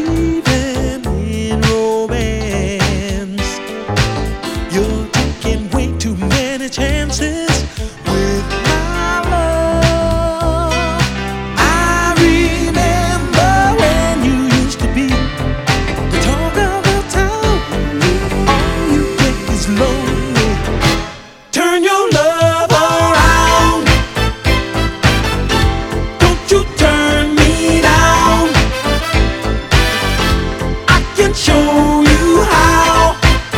believing in romance. You're taking way too many chances with my love. I remember when you used to be the talk of the town. All you get is lonely. Turn your love around. Don't you turn me down. I can show you how.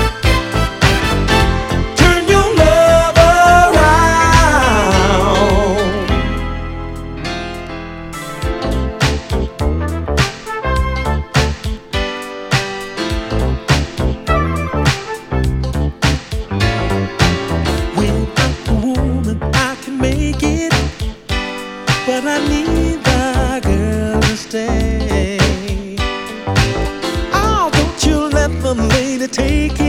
Turn your love around. Without the woman I can make it, but I need the girl to stay. Oh, don't you let the lady take